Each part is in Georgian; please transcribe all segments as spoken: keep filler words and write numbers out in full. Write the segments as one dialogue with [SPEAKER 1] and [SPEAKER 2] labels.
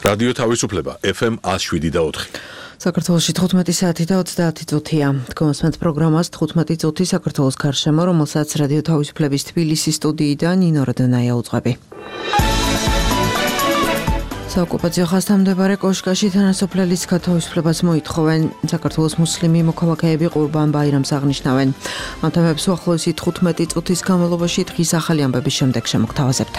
[SPEAKER 1] რადიო თავისუფლება ეფ ემ one oh seven და four.
[SPEAKER 2] საქართველოში თხუთმეტი საათი და ოცდაათი წუთია. Თქვენს პროგრამას თხუთმეტი წუთი საქართველოს გარშემო, რომელსაც რადიო თავისუფლების თბილისის სტუდიიდან ნინო როდონაია უძღვები. საოკუპაციო ხაზთან მდებარე კოშკაში თანასოფლელის გათავისუფლებას მოითხოვენ. საქართველოს მუსლიმი მოქალაქეები ყურბან ბაირამს აღნიშნავენ. ამ თემებს უახლოესი თხუთმეტი წუთის განმავლობაში დღის ახალი ამბების შემდეგ შემოგთავაზებთ.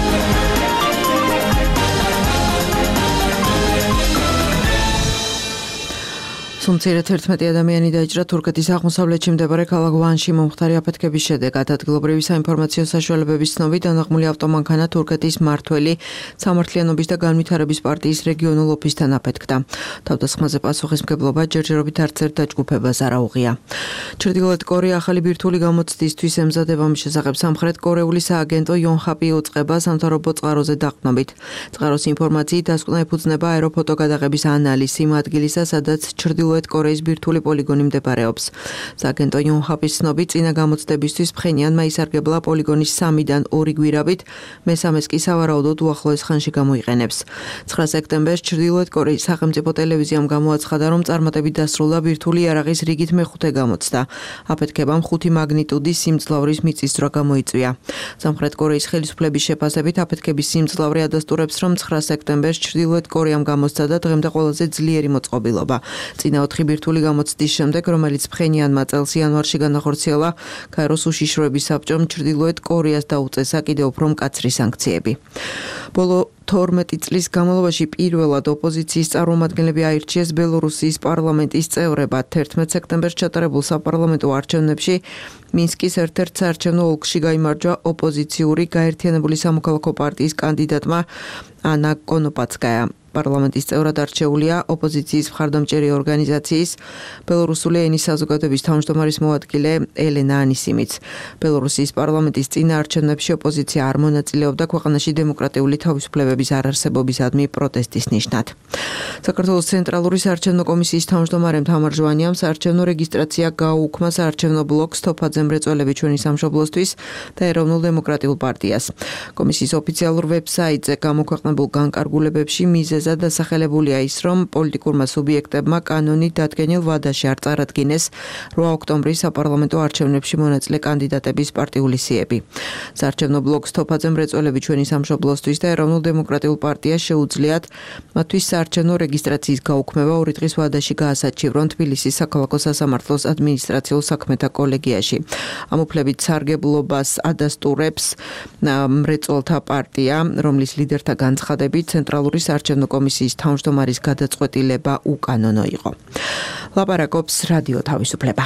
[SPEAKER 2] სუმცირად ერთმეტი ადამიანი დაიჭრა თურქეთის აღმოსავლეთში მდებარე ქალაქ ვანში მომხდარი აფეთქების შედეგად. ადგილობრივი საინფორმაციო საშუალებების ცნობით დანაღმული ავტომანქანა თურქეთის მმართველი სამართლიანობის და განვითარების პარტიის რეგიონულ ოფისთან აფეთქდა. თავდასხმაზე პასუხისმგებლობა ჯერჯერობით არც ერთ დაჯგუფებას არ აუღია. ჩრდილოეთ კორეა ახალი ბირთვული გამოცდისთვის ემზადება, მის შესახებ სამხრეთ კორეული სააგენტო იონჰაპი უწყება სამთავრობო წყაროზე დაყრდნობით. წყაროს ინფორმაციით დასკვნა ეფუძნება აეროფოტო გადაღების ანალიზს იმ ადგილისა, სადაც ჩრდილოეთ კორეის ბირთვული პოლიგონი მდებარეობს. სააგენტო იონჰაპის ცნობით წინა გამოცდებისთვის ფხენიანმა ისარგებლა პოლიგონის სამიდან ორი გვირაბით, მესამეს კი სავარაუდოდ უახლოეს ხანში გამოიყენებს. ცხრა სექტემბერს ჩრდილოეთ კორეის სახელმწიფო ტელევიზიამ გამოაცხადა, რომ წარმატებით დასრულდა ბირთვული იარაღის რიგით მეხუთე გამოცდა. აფეთქებამ ხუთი მაგნიტუდის სიმძლავრის მიწისძვრა გამოიწვია. სამხრეთ კორეის ხელისუფლების შეფასებით აფეთქების სიმძლავრე ადასტურებს, რომ ცხრა სექტემბერს ჩრდილოეთ კორეამ გამოსცა და დღემდე ყველაზე ძლიერი მოწყობილობა. წინა ოთხი ბირთვული გამოცდის შემდეგ, რომელიც ფხენიანმა წელს იანვარში განახორციელა, ქაიროს უშიშროების საბჭომ ჩრდილოეთ კორეას დაუწესა კიდევ უფრო მკაცრი სანქციები. ბოლო თორმეტი წლის განმავლობაში პირველად ოპოზიციის წარმომადგენლები აირჩიეს ბელორუსიის პარლამენტის წევრებად. ერთმეტ სექტემბერს ჩატარებულ საპარლამენტო არჩევნებში მინსკის ერთ-ერთ საარჩევნო ოლქში გაიმარჯვა ოპოზიციური გაერთიანებული სამოქალაქო პარტიის კანდიდატმა ანა კონოპაცკაია. პარლამენტის წევრად არჩეულია ოპოზიციის მხარდამჭერი ორგანიზაციის ბელორუსული ენის საზოგადოების თავმჯდომარის მოადგილე ელენა ანისიმიც. ბელორუსიის პარლამენტის წინა არჩევნებში ოპოზიცია არ მონაწილეობდა ქვეყანაში დემოკრატიული თავისუფლებების არარსებობისადმი პროტესტის ნიშნად. საქართველოს ცენტრალური საარჩევნო კომისიის თავმჯდომარემ თამარ ჟვანიამ საარჩევნო რეგისტრაცია გააუქმა საარჩევნო ბლოკს თოფაძე მრეწველები ჩვენი სამშობლოსთვის და ეროვნულ დემოკრატიულ პარტიას. კომისიის ოფიციალურ ვებსაიტზე გამოქვეყნებულ განკარგულებებში მიზეზად დასახელებულია ის, რომ პოლიტიკურმა სუბიექტებმა კანონით დადგენილ ვადაში არ წარადგინეს რვა ოქტომბრის საპარლამენტო არჩევნებში მონაწილე კანდიდატების პარტიული სიები. საარჩევნო ბლოკს თოფაძე მრეწველები ჩვენი სამშობლოსთვის და ეროვნულ დემოკრატიულ პარტიას შეუძლიათ მათთვის საარჩევნო რეგისტრაციის გაუქმება ორი დღის ვადაში გაასაჩივრონ თბილისის საქალაქო სასამართლოს ადმინისტრაციულ საქმეთა კოლეგიაში. ამ უფლებით სარგებლობას ადასტურებს მრეწველთა პარტია, რომლის ლიდერთა განცხადებით ცენტრალური საარჩევნო კომისიის თავმჯდომარის გადაწყვეტილება უკანონო იყო. ლაპარაკობს რადიო თავისუფლება.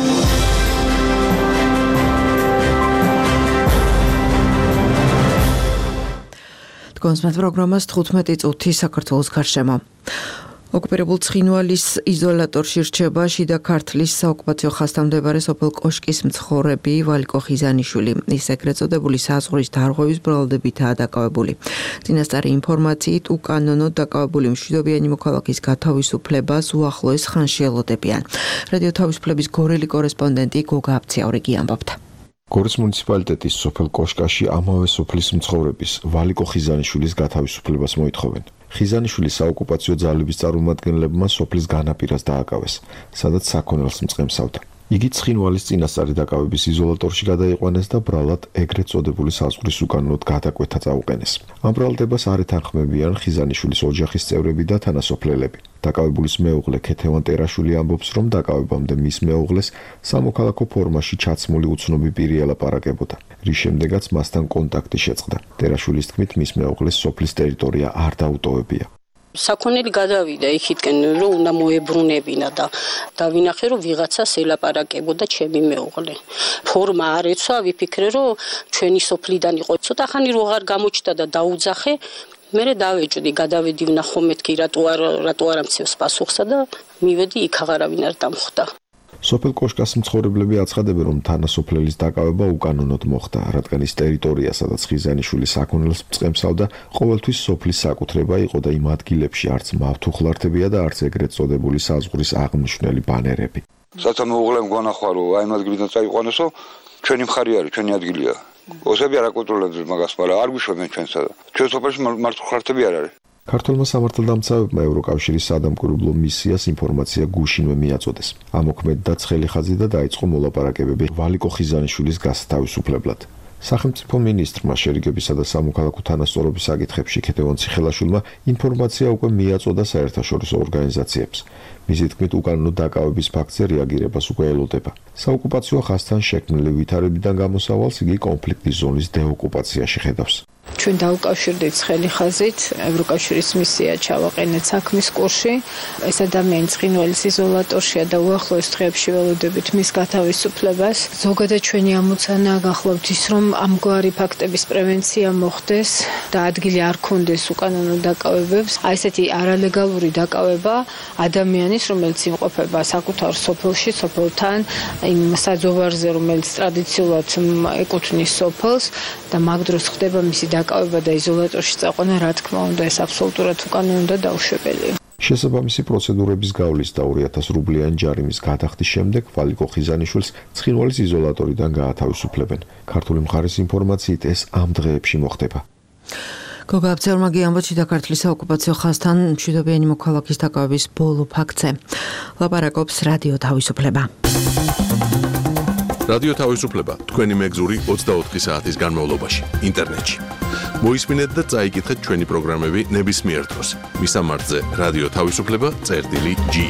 [SPEAKER 2] თქვენს პროგრამას თხუთმეტი წუთი საქართველოს გარშემო. ოკუპირებულ ცხინვალის იზოლატორში რჩება შიდა ქართლის საოკუპაციო ხაზთან მდებარე სოფელ კოშკის მცხოვრები ვალიკო ხიზანიშვილი. ის ეგრეთ წოდებული საზღვრის დარღვევის ბრალდებითაა დაკავებული. წინასწარი ინფორმაციით უკანონოდ დაკავებული მშვიდობიანი მოქალაქის გათავისუფლებას უახლოეს ხანში ელოდებიან. რადიო თავისუფლების გორელი კორესპონდენტი გოგა აბციაურიგი ამბობდა.
[SPEAKER 3] გორის მუნიციპალიტეტის სოფელ კოშკაში ამავე სოფლის მცხოვრების ვალიკო ხიზანიშვილის გათავისუფლებას მოითხოვენ. ხიზანიშვილის საოკუპაციო ძალების წარმომადგენლებმა სოფლის განაპირას დააკავეს, სადაც საქონელს მწყემსავდა. იგი ცხინვალის წინასწარი დაკავების იზოლატორში გადაიყვანეს და ბრალად ეგრეთ წოდებული საზღვრის უკანონოდ გადაკვეთა წაუყენეს. ამ ბრალდებას არ ეთანხმებიან ხიზანიშვილის ოჯახის წევრები და თანასოფლელები. დაკავებულის მეუღლე ქეთევან ტერაშვილი ამბობს, რომ დაკავებამდე მის მეუღლეს სამოქალაქო ფორმაში ჩაცმული უცნობი პირი ელაპარაკებოდა, რის შემდეგაც მასთან კონტაქტი შეწყდა. ტერაშვილის თქმით, მის მეუღლეს სოფლის ტერიტორია არ დაუტოვებია.
[SPEAKER 4] საქონელი გადავიდა იქითკენ, რომ უნდა მოებრუნებინა და დავინახე, რომ ვიღაცას ელაპარაკებოდა ჩემი მეუღლე. ფორმა არ ეცვა, ვიფიქრე, რომ ჩვენი სოფლიდან იყო. ცოტა ხანი რო აღარ გამოჩნდა და დაუძახე, მე დავეჭვდი, გადავედი ვნახო მეთქი რატო არ რატო არ ამცევს პასუხსა და მივედი იქ აღარავინ არ დამხვდა.
[SPEAKER 3] სოფელ კოშკას მცხოვრებლები აცხადებენ, რომ თანასოფლელის დაკავება უკანონოდ მოხდა, რადგან ის ტერიტორია, სადაც ხიზანიშვილი საქონელს მწყემსავდა, ყოველთვის სოფლის საკუთრება იყო და იმ ადგილებში არც მავთუხლართებია და არც ეგრეთ წოდებული საზღვრის აღმნიშვნელი ბანერები.
[SPEAKER 5] სათა მეუღლემ განახვა, რომ აი ამ ადგილიდან წაიყვანესო, ჩვენი მხარი არის, ჩვენი ადგილია. ოსები არ აკონტროლებს მაგას, მაგრამ არ გვიშვებენ ჩვენსა და ჩვენ სოფელში მართუხლართები არ არის.
[SPEAKER 3] ქართულმა სამართალდამცავებმა ევროკავშირის სადამკვირვებლო მისიას ინფორმაცია გუშინვე მიაწოდეს. ამოქმედდა ცხელი ხაზი და დაიწყო მოლაპარაკებები ვალიკო ხიზანიშვილის გასათავისუფლებლად. სახელმწიფო მინისტრმა შერიგებისა და სამოქალაქო თანასწორობის საკითხებში ქეთევან ციხელაშვილმა ინფორმაცია უკვე მიაწოდა საერთაშორისო ორგანიზაციებს. მისი თქმით, უკანონო დაკავების ფაქტზე რეაგირებას უკვე ელოდება. საოკუპაციო ხაზთან შექმნილი ვითარებიდან გამოსავალს იგი კონფლიქტის ზონის დეოკუპაციაში ხედავს.
[SPEAKER 6] ჩვენ დაუკავშირდით ცხელი ხაზით, ევროკავშირის მისია ჩავაყენეთ საქმის კურსში. ეს ადამიანი ცხინვალის იზოლატორშია და უახლოეს დღეებში ველოდებით მის გათავისუფლებას. ზოგადად ჩვენი ამოცანა გახლავთ ის, რომ ამგვარი ფაქტების პრევენცია მოხდეს და ადგილი არ ქონდეს უკანონო დაკავებებს. აი ესეთი არალეგალური დაკავება ადამიანის, რომელიც იმყოფება საკუთარ სოფელში, სოფელთან, იმ საძოვარზე, რომელიც ტრადიციულად ეკუთვნის სოფელს და მაგ დროს ხდება მისი დაკავება და იზოლატორში წაყვანა, რა თქმა უნდა, ეს აბსოლუტურად უკანონო და დაუშვებელია.
[SPEAKER 3] შესაბამისი პროცედურების გავლის და ორი ათას რუბლიანი ჯარიმის გადახდის შემდეგ ვალიკო ხიზანიშვილს ცხინვალის იზოლატორიდან გაათავისუფლებენ. ქართული მხარის ინფორმაციით ეს ამ დღეებში მოხდება.
[SPEAKER 2] გოგა აბძერმაგი ამბობს საქართველოს საოკუპაციო ხაზთან მშვიდობიანი მოქალაქის დაკავების ბოლო ფაქტზე. ლაპარაკობს რადიო თავისუფლება.
[SPEAKER 1] რადიო თავისუფლება თქვენი მეგზური ოცდაოთხი საათის განმავლობაში ინტერნეტში. მოისმინეთ და წაიკითხეთ ჩვენი პროგრამები ნებისმიერ დროს. მისამართზე რადიო თავისუფლება წერტილი ჯი.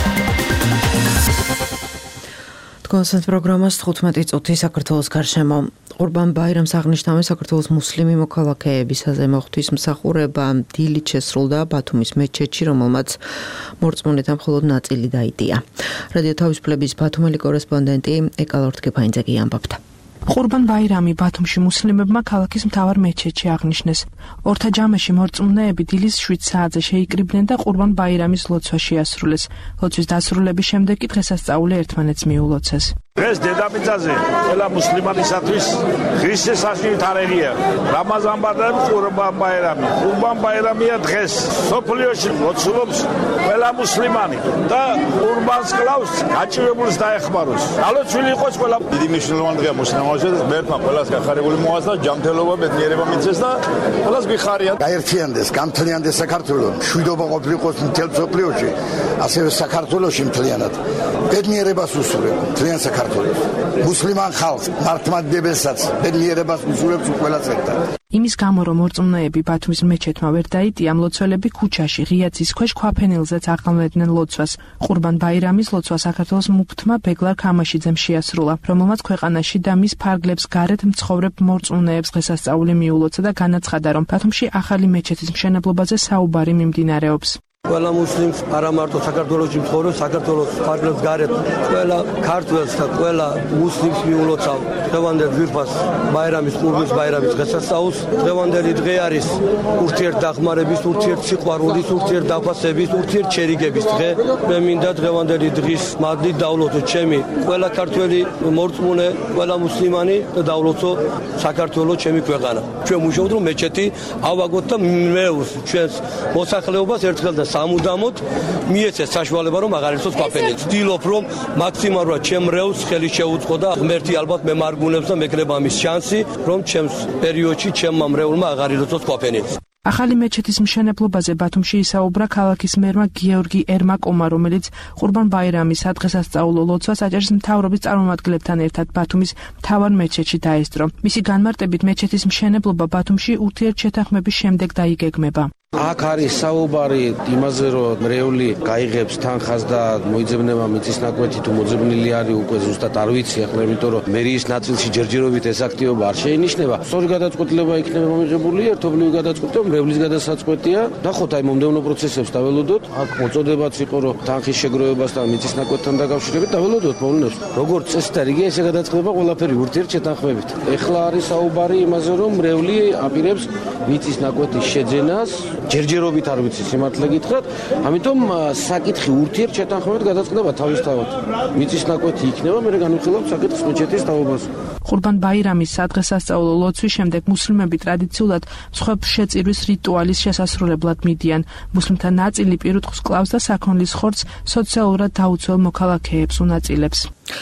[SPEAKER 2] კონსერტ პროგრამას თხუთმეტი წუთი საქართველოს გარშემო. ყურბან ბაირამს აღნიშნავენ საქართველოს მუსლიმი მოქალაქეებისაზე მოღვთისმსახურება დილით შესრულდა ბათუმის მეჩეთში, რომელმაც მორწმუნეთა მხოლოდ ნაწილი დაიდია. რადიო თავისუფლების ბათუმელი კორესპონდენტი ეკალორთ გეფაინძეგი ამბობდა.
[SPEAKER 7] ყურბან ბაირამი ბათუმში მუსლიმებმა ქალაქის მთავარ მეჩეთში აღნიშნეს. ორთა ჯამეში მორწმუნეები დილის შვიდ საათზე შეიკრიბნენ და ყურბან ბაირამის ლოცვა შეასრულეს. ლოცვის დასრულების შემდეგ კი დღესასწაული ერთმანეთს მიულოცეს.
[SPEAKER 8] დღეს დედამიწაზე ყველა მუსლიმანისათვის ღირსი საშიში თარიღია. რამაზან ბადრამი, ყურბან ბაირამი. ყურბან ბაირამია დღეს სოფლიოში ლოცულობს ყველა მუსლიმანი და ყურბანს კლავს გაჭირებულს დაეხმაროს. გალოცვილი იყოს ყველა.
[SPEAKER 9] დიდი მნიშვნელოვანი დღეა მუსლიმანებისთვის, ღმერთმა ყველას გახარებული მოასწრო, ჯანმრთელობა, ბედნიერება მიცეს და ყველას გიხარია.
[SPEAKER 10] გაერთიანდეს, გამთლიანდეს საქართველო, მშვიდობა ყოფილიყოს მთელ სოფლიოში, ასევე საქართველოში მთლიანად. ბედნიერებას უსურვებ მთლიან საქართველოს. მუსლიმან ხალხს, მართლმადიდებელსაც ბედნიერებას უსურვებს ყველას ერთად.
[SPEAKER 7] იმის გამო, რომ მორწმუნეები ბათუმის მეჩეთმა ვერ დაიდია, მლოცველები ქუჩაში ღიაცის ქვეშ ქვაფენილზეც აყალმებდნენ ლოცვას. ყურბან ბაირამის ლოცვა საქართველოს მუფთმა ბეგლარ ქამაშიძემ შეასრულა, რომელმაც ქვეყანაში და მის ფარგლებს გარეთ მცხოვრებ მორწმუნეებს დღესასწაული მიულოცა და განაცხადა, რომ ბათუმში ახალი მეჩეთის მშენებლობაზე საუბარი მიმდინარეობს.
[SPEAKER 11] ყველა მუსლიმს არა მარტო საქართველოში მცხოვრებს, საქართველოს ფარგლებს გარეთ ყველა ქართველს და ყველა მუსლიმს მიულოცავ დღევანდელ ძვირფას ბაირამის ყურბის ბაირამის დღესასწაულს. დღევანდელი დღე არის ურთიერთდახმარების, ურთიერთსიყვარულის, ურთიერთდაფასების, ურთიერთშერიგების დღე. მე მინდა დღევანდელი დღის მადლით დავლოცო ჩემი ყველა ქართველი მორწმუნე, ყველა მუსლიმანი და დავლოცო საქართველოს ჩემი ქვეყანა. ჩვენ მუშაობთ რომ მეჩეთი ავაგოთ და მეურს ჩვენს მოსახლეობას ერთხელ და სამუდამოდ მიეცეს საშუალება რომ აღარიცოს ყოფილი. ვცდილობ რომ მაქსიმალურად ჩემ რევს ხელი შეუწყო და ღმერთი ალბათ მემარგუნებს და მეკრება მის შანსი რომ ჩემს პერიოდში ჩემმა მრევლმა აღარიცოს ყოფილი.
[SPEAKER 7] ახალი მეჩეთის მშენებლობაზე ბათუმში ისაუბრა ქალაქის მერმა გიორგი ერმაკომა, რომელიც ყურბან ბაირამის სადღესასწაულო ლოცვას აჭარის მთავრობის წარმომადგენლებთან ერთად ბათუმის მთავარ მეჩეთში დაესწრო. მისი განმარტებით მეჩეთის მშენებლობა ბათუმში ურთიერთშეთანხმების შემდეგ დაიგეგმება.
[SPEAKER 12] აქ არის საუბარი იმაზე, რომ მრევლი გაიღებს თანხას და მოიძებნება მიწის ნაკვეთი თუ მოძებნილი არის უკვე ზუსტად არ ვიცი ახლა, იმიტომ რომ მერიის ნაწილში ჯერჯერობით ეს აქტივობა არ შეინიშნება. სწორი გადაწყვეტილება იქნება მომიღებული, ერთობლივი გადაწყვეტილება მრევლის გადასაწყვეტია და ხოთ აი მომდევნო პროცესებს დაველოდოთ. აქ მოწოდებაც იყო, რომ თანხის შეგროვებასთან მიწის ნაკვეთთან დაკავშირებით დაველოდოთ მოვლენებს. როგორც წესი და რიგი ესე გადაწყდება ყველაფერი ურთიერთშეთანხმებით. ეხლა არის საუბარი იმაზე, რომ მრევლი აპირებს მიწის ნაკვეთის შეძენას ჯერჯერობით არ ვიცი სიმართლე გითხრათ, ამიტომ საკითხი ურთიერთშეთანხმებით გადაწყდება თავისთავად. მიწის ნაკვეთი იქნება, მე განვიხილავთ საკითხს მეჩეთის თაობას.
[SPEAKER 7] ყურბან ბაირამის სადღესასწაულო ლოცვის შემდეგ მუსლიმები ტრადიციულად მსხვერპლ შეწირვის რიტუალის შესასრულებლად მიდიან. მუსლიმთა ნაწილი პირუტყვს კლავს და საქონლის ხორცს სოციალურად დაუცველ მოქალაქეებს უნაწილებს.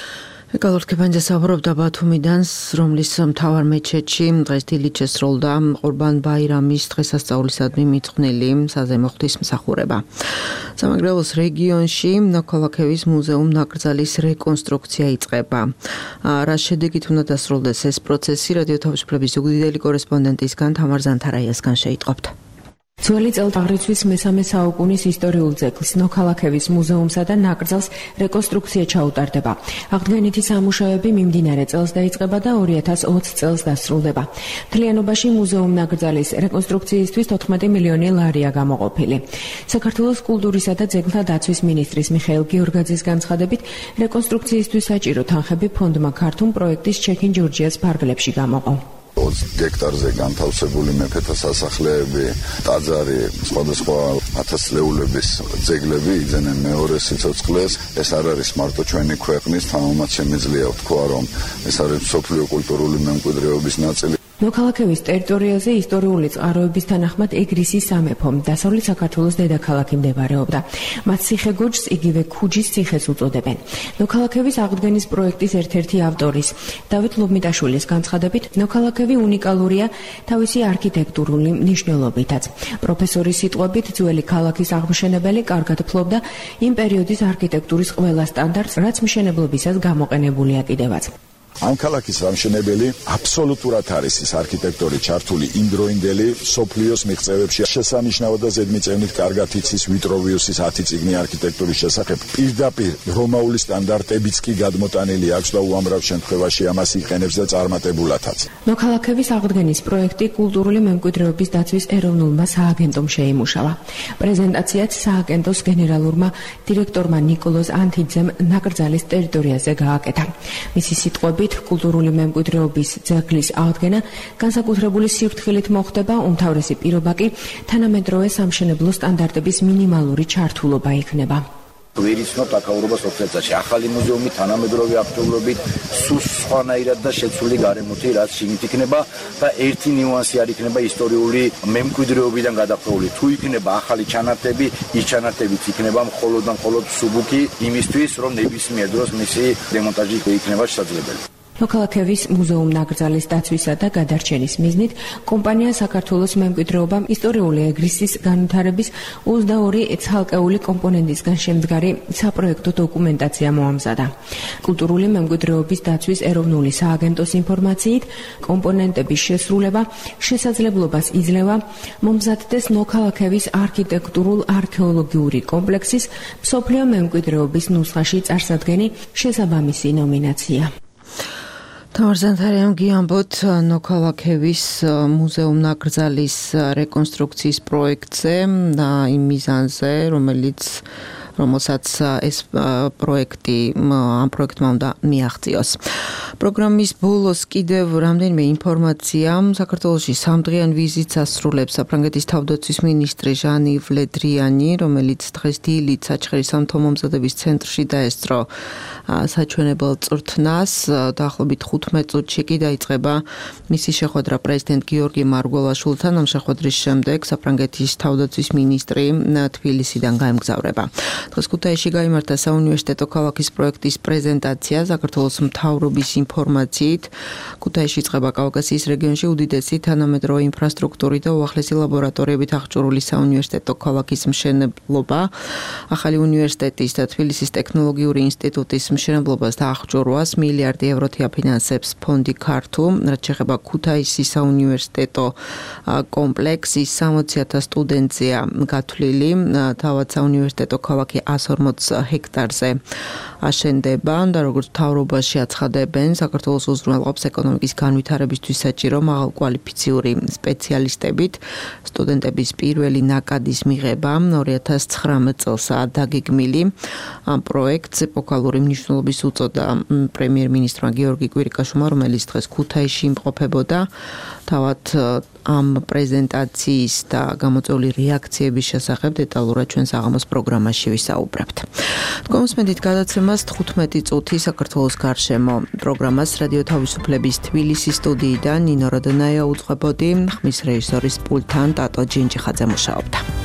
[SPEAKER 2] გალორკებანჯა საუბრობდა ბათუმიდან, რომლის მთავარ მეჩეთში დღეს დილით შესრულდა ყურბან ბაირამის დღესასწაულისადმი მიძღვნილი საზეიმო ღვთისმსახურება. სამეგრელოს რეგიონში ნოქალაქევის მუზეუმ ნაკრძალის რეკონსტრუქცია იწყება. რა შედეგით უნდა დასრულდეს ეს პროცესი, რადიო თავისუფლების ზუგდიდელი კორესპონდენტისგან თამარ ზანთარაიასგან შეიტყობთ.
[SPEAKER 13] ძველი წელთაღრიცხვის მესამე საუკუნის ისტორიულ ძეგლს ნოქალაქევის მუზეუმსა და ნაკრძალს რეკონსტრუქცია ჩაუტარდება. აღდგენითი სამუშაოები მიმდინარე წელს დაიწყება და ორი ათას ოცი წელს დასრულდება. მთლიანობაში მუზეუმ ნაკრძალის რეკონსტრუქციისთვის თოთხმეტი მილიონი ლარია გამოყოფილი. საქართველოს კულტურისა და ძეგლთა დაცვის მინისტრის მიხეილ გიორგაძის განცხადებით, რეკონსტრუქციისთვის საჭირო თანხები ფონდმა ქართულ პროექტის ჩექინ ჯორჯიას ფარგლებში გამოყო.
[SPEAKER 14] ოცი გექტარზე განთავსებული მეფეთა სასახლეები, ტაძარი, სხვადასხვა ათასწლეულების ძეგლები იძენენ მეორე სიცოცხლეს. ეს არ არის მარტო ჩვენი ქვეყნის, თამამად შემიძლია ვთქვა, რომ ეს არის მსოფლიო კულტურული მემკვიდრეობის ნაწილი.
[SPEAKER 13] ნოქალაქევის ტერიტორიაზე ისტორიული წყაროების თანახმად ეგრისის სამეფო დასავლეთ საქართველოს დედაქალაქი მდებარეობდა. მათ ციხე-გორჯს იგივე ქუჯის ციხეს უწოდებენ. ნოქალაქევის აღდგენის პროექტის ერთ-ერთი ავტორის დავით ლობმიტაშვილის განცხადებით, ნოქალაქევი უნიკალურია თავისი არქიტექტურული მნიშვნელობითაც. პროფესორის სიტყვებით, ძველი ქალაქის აღმშენებელი კარგად ფლობდა იმ პერიოდის არქიტექტურის ყველა სტანდარტს, რაც მშენებლობისას გამოყენებულია კიდევაც.
[SPEAKER 9] ამ ქალაქის ამშენებელი აბსოლუტურად არის ის არქიტექტორი ჩართული იმდროინდელი სოფლიოს მიღწევებში. შესანიშნავად და ზედმიწევნით კარგად იცის ვიტროვიუსის ათი წიგნი არქიტექტურის შესახებ. პირდაპირ რომაული სტანდარტებიც კი გადმოტანილი აქვს და უამრავ შემთხვევაში ამას იყენებს და წარმატებულათაც.
[SPEAKER 13] ნოქალაქევის აღდგენის პროექტი კულტურული მემკვიდრეობის დაცვის ეროვნულმა სააგენტომ შეიმუშავა. პრეზენტაციაც სააგენტოს გენერალურმა დირექტორმა ნიკოლოზ ანთიძემ ნაკრძალის ტერიტორიაზე გააკეთა. მისი სიტყვებით, კულტურული მემკვიდრეობის ძეგლის აღდგენა განსაკუთრებული სიფრთხილით მოხდება, უმთავრესი პირობა კი თანამედროვე სამშენებლო სტანდარტების მინიმალური ჩართულობა იქნება.
[SPEAKER 15] ვერ იცნობთ აკაურობას ოქროთაში. ახალი მუზეუმი თანამედროვე აქტუალობით სულ სხვანაირად და შეცვლილი გარემოთი რაც შიგნით იქნება და ერთი ნიუანსი არ იქნება ისტორიული მემკვიდრეობიდან გადახრული. თუ იქნება ახალი ჩანართები, ის ჩანართებიც იქნება მხოლოდ და მხოლოდ სუბუქი იმისთვის, რომ ნებისმიერ დროს მისი დემონტაჟი იქნება შესაძლებელი.
[SPEAKER 13] ნოქალაქევის მუზეუმ ნაკრძალის დაცვისა და გადარჩენის მიზნით კომპანია საქართველოს მემკვიდრეობამ ისტორიული ეგრისის განვითარების ოცდაორი ცალკეული კომპონენტისგან შემდგარი საპროექტო დოკუმენტაცია მოამზადა. კულტურული მემკვიდრეობის დაცვის ეროვნული სააგენტოს ინფორმაციით, კომპონენტების შესრულება შესაძლებლობას იძლევა მომზადდეს ნოქალაქევის არქიტექტურულ-არქეოლოგიური კომპლექსის მსოფლიო მემკვიდრეობის ნუსხაში წარსადგენი შესაბამისი ნომინაცია.
[SPEAKER 2] თამარ ზანთარაიამ გიამბოთ ნოქალაქევის მუზეუმ ნაკრძალის რეკონსტრუქციის პროექტზე და იმ მიზანზე, რომელიც რომელსაც ეს პროექტი ამ პროექტმა უნდა მიაღწიოს. პროგრამის ბოლოს კიდევ რამდენიმე ინფორმაცია. საქართველოში სამდღიან ვიზიტს ასრულებს საფრანგეთის თავდაცვის მინისტრი ჟან-იվ ლე დრიანი, რომელიც დღეს დილით საჩხერის სამთო მომზადების ცენტრში დაესწრო საჩვენებელ წვრთნას. დაახლოებით ხუთმეტ წუთში კი დაიწყება მისი შეხვედრა პრეზიდენტ გიორგი მარგველაშვილთან. ამ შეხვედრის შემდეგ საფრანგეთის თავდაცვის მინისტრი თბილისიდან გაემგზავრება. დღეს ქუთაისში გაიმართა საუნივერსიტეტო ქალაქის პროექტის პრეზენტაცია. საქართველოს მთავრობის ინფორმაციით, ქუთაისში იწყება კავკასიის რეგიონში უდიდესი თანამედროვე ინფრასტრუქტურით და უახლესი ლაბორატორიებით აღჭურვილი საუნივერსიტეტო ქალაქის მშენებლობა. ახალი უნივერსიტეტის და თბილისის ტექნოლოგიური ინსტიტუტის მშენებლობას და აღჭურვას მილიარდი ევროთი აფინანსებს ფონდი ქართუ. რაც შეეხება ქუთაისის საუნივერსიტეტო კომპლექსის სამოცი ათას სტუდენტზეა გათვლილი. თავად საუნივერსიტეტო ქალაქი ას ორმოც ჰექტარზე აშენდება და როგორც მთავრობაში აცხადებენ, საქართველოს უზრუნველყოფს ეკონომიკის განვითარებისთვის საჭირო მაღალკვალიფიციური სპეციალისტებით. სტუდენტების პირველი ნაკადის მიღება ორი ათას ცხრამეტ წელსაა დაგეგმილი. ამ პროექტს ეპოქალური მნიშვნელობის უწოდა პრემიერ-მინისტრმა გიორგი კვირიკაშვილმა, რომელიც დღეს ქუთაისში იმყოფებოდა. თავად ამ პრეზენტაციის და გამოწვეული რეაქციების შესახებ დეტალურად ჩვენ საღამოს პროგრამაში ვისაუბრებთ. თქვენსმენთ გადაცემას თხუთმეტი წუთი საქართველოს გარშემო პროგრამას რადიო თავისუფლების თბილისის სტუდიიდან ნინო როდონაია უძღვებოდი, ხმის რეჟისორის პულტთან ტატო ჯინჯიხაძე მუშაობდა.